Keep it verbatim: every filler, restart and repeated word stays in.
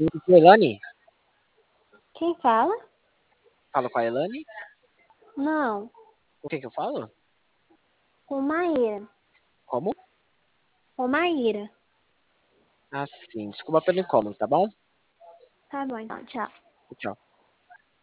Elane? Quem fala? Falo com a Elane? Não, O que que eu falo? com Maíra. Como? Com Maíra. Ah, sim. Desculpa pelo incômodo, tá bom? Tá bom, então, tchau. Tchau.